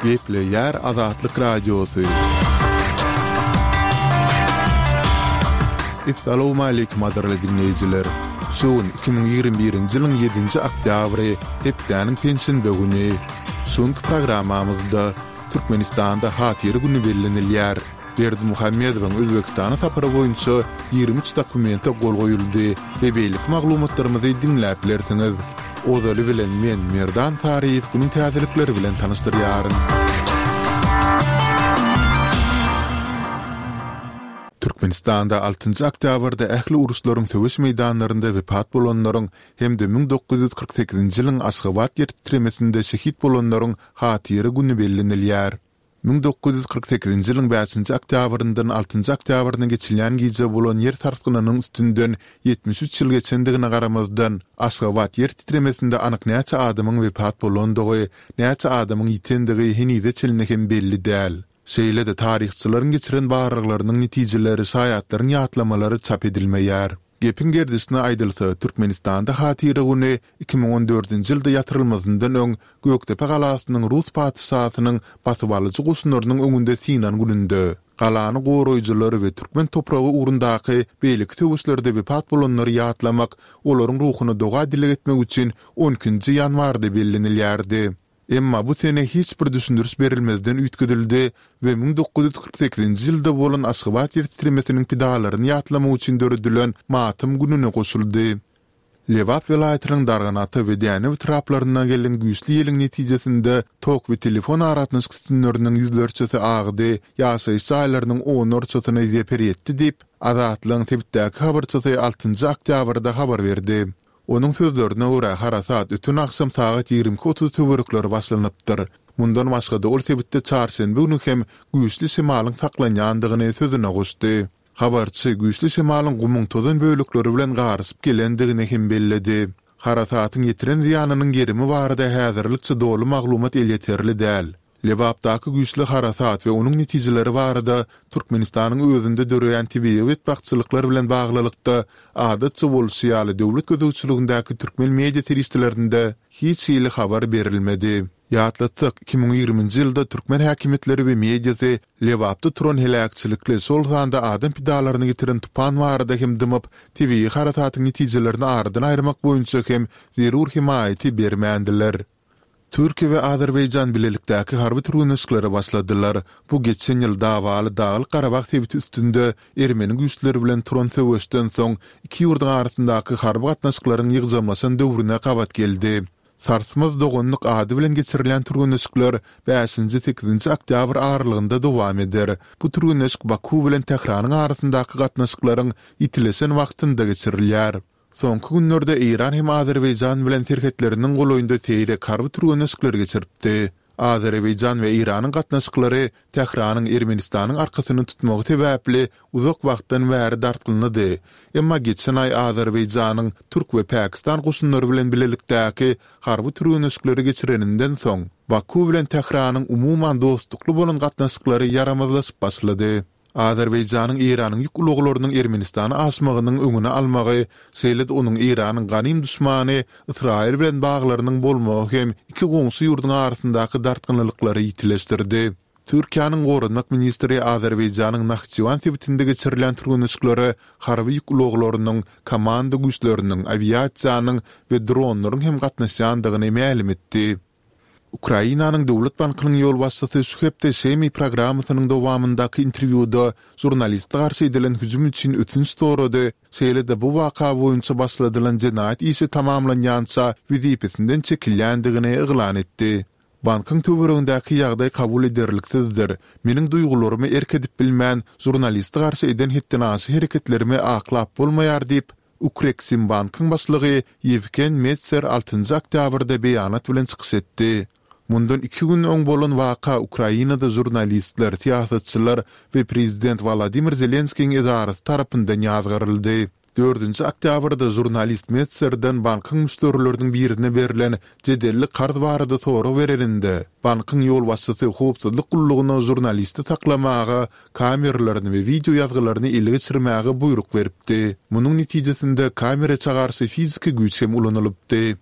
Geple yer Azatlyk radiosu. Assalamu alaykum adarly dinleyijiler. Şuun 2021-nji ýylyň 7-nji oktýabry hepdäniň pensiýa güni. Şonky programmamyzda Türkmenistanda hatyry güni bellenilýär. Berdi Muhammedowyň Özbekistana tapary boýunça 23 dokumenta gol goýuldy we beýlik maglumatlarymyzy dinläp bilersiňiz. Ozaly bilen men Merdan Taryýew günüň täzelikleri bilen tanışdyrýaryn. Türkmenistanda 6-njy oktýabrda ähli uruslaryň töwüş meýdanlarynda wepat bolanlaryň hemde 1948-nji ýylyň Aşgabat ýertirmesinde şehit bolanlaryň hatyry güni bellenilýär. 1948-nji ýylyň 5-nji oktýabryndan 6-njy oktýabryna geçilen gize bolan ýer tarpgynynyň üstünden 73 ýyl geçendigine garamazdan Aşgabat ýertirmesinde anyk näçe adamyň wepat bolandygy, näçe adamyň ýitendigi henide çeline hem belli däl. Şeýle de taryhçylaryň geçiren barlyklarynyň netijeleri, saýatlaryň ýatlamalary çap edilmeýär. Gepin gerdisine aýdylsa, Türkmenistanda hatyry güni 2014-nji ýylda ýatyrylmazyndan öň Göktepe galasynyň Rus patysasynyň basyp alyjy gussunlarynyň öňünde Sinan gününde. Galany goraýjylary we türkmen topragy urundaky beýlik töwüslerde wepat bolanlary ýatlamak, olaryň ruhuny doga dile etmek üçin 12-nji ýanwarda bellenilýärdi. Emma bu sene hiç bir düşündürüs berilmezden üýtgedildi we 1948-nji ýylda bolan Aşgabat ýertirmesiniň pidalaryny ýatlamak üçin döredilen matym gününe goşuldy. Lewap welaýatynyň darganaty we däne traplaryna gelen güýçli ýeliň netijesinde tok we telefon aratnyş kütünleriniň ýüzlerçesi agdy, ýaşaýy saýlarynyň 10-orçasyna ýeper etdi diýip Azatlyň Tebitdäki habarçysy 6-njy oktýabrda habar berdi. Onun sözlerine göre harasat bütün akşam saat 20:30 töwerekleri başlanypdyr. Mundan başga da ol Tebitde çarşembe günü hem güýçli şemalyň saklanýandygyny sözüne goşdy. Habarçy güýçli şemalyň gumyň tozan böýlekleri bilen garysyp gelendigini hem belledi. Harasatyň ýetiren ziýanynyň gerimi barada häzirlikçe dolu maglumat elýeterli däl. Lewapdaky güýçli harasat we onuň netijeleri barada Türkmenistanyň özünde döreýän tibiýi wetbaççylyklar bilen baglylykda adatça bolýaly döwlet gözegçiligindäki türkmen media teristlerinde hiç ýyly habar berilmedi. Ýatlatdyk 2020-nji ýylda türkmen häkimetleri we mediasy Lewapda turan helakçylykly sol zanda adam pidalaryny getiren tupan barada hem dymyp tibiýi harasatyň netijelerini aradan aýrmak boýunça hem zerur himayaty bermändiler. Türkiýe we Azerbaýjan bilelikdäki harby türgünçlükleri başladylar. Bu geçen ýyl dawaly Dağlyk Garabag tebiti üstünde Ermeni güýçleri bilen turan söwüşden soň iki ýurduň arasyndaky harby gatnaşyklaryň ýygzamlasan döwrüne gabat geldi. Sarsmaz dogonluk ady bilen geçirilen türgünçlükler 5-8-nji oktýabr aralygynda dowam eder. Bu türgünçlük Baku bilen Tehranyň arasyndaky gatnaşyklaryň itilesen wagtynda geçirilýär. Soňky günlerde Iran hem Azerbaýjan bilen terhetleriniň golaýynda teýrek harby türgünçlükler geçiripdi. Azerbaýjan we Iranyň gatnaşyklary Tehranyň Ermenistanyň arkasyny tutmagy sebäpli uzak wagtdan bäri dartylndy. Emma geçen aý Azerbaýjanyň Türk we Pakistan gussunlary bilen bilelikdäki harby türgünçlükleri geçireninden soň Baku bilen Tehranyň umumyň dostlukly bolan gatnaşyklary yaramazlaşyp başlady. Azerbaýjanyň Iranyň ýük uluglarynyň Ermenistany aşmagynyň öňüne almagy, şeýle de onuň Iranyň ganym düşmany Israil bilen baglarynyň bolmagy hem iki goňsy ýurduň arasyndaky dartgynlyklary ýitileşdirdi. Türkiýanyň gorunmak ministri Azerbaýjanyň Naxçıvan tebitinde geçirilen türgünçlükleri harby ýük uluglarynyň, komanda güýçleriniň, aviasiýanyň we dronlaryň hem gatnaşýandygyny ma'lum etdi. Ukrainanyň döwlet bankynyň ýol başçysy Şühepde Şemi programmasynyň dowamyndaky interwýuda jurnalistler garşy edilen hüjüm üçin ötünç sorady. Şeýle de bu waka boýunça başladylan jenaýat işi tamamlanýança wezipesinden çekilýändigini eglan etdi. Bankyň töweregindäki ýagdaý kabul ederliksizdir. Meniň duýgularymy erkedip bilmän jurnalistler garşy eden hetdinasy hereketlerimi aklap bolmaýar diýip Ukreksim bankyň başlygy Yevgen Metser 6-njy oktýabrda beýanat bilen çykyş etdi. Mundan 2 gün öň bolan waka Ukrainada jurnalistler, tiýatryçylar we prezident Vladimir Zelenskiň edarasy tarapyndan ýazgyryldy. 4-nji oktýabrda jurnalist Metserden bankyň müşterileriniň birine berilen jedelli karz barada sorak bererinde bankyň ýol başçysy howpsuzlyk gullugyna jurnalisti taklamaga, kameralaryny we video ýazgylaryny ele geçirmäge buyruk beripdi. Munyň netijesinde kamera çagarşy fiziki güýç hem ulanylypdy.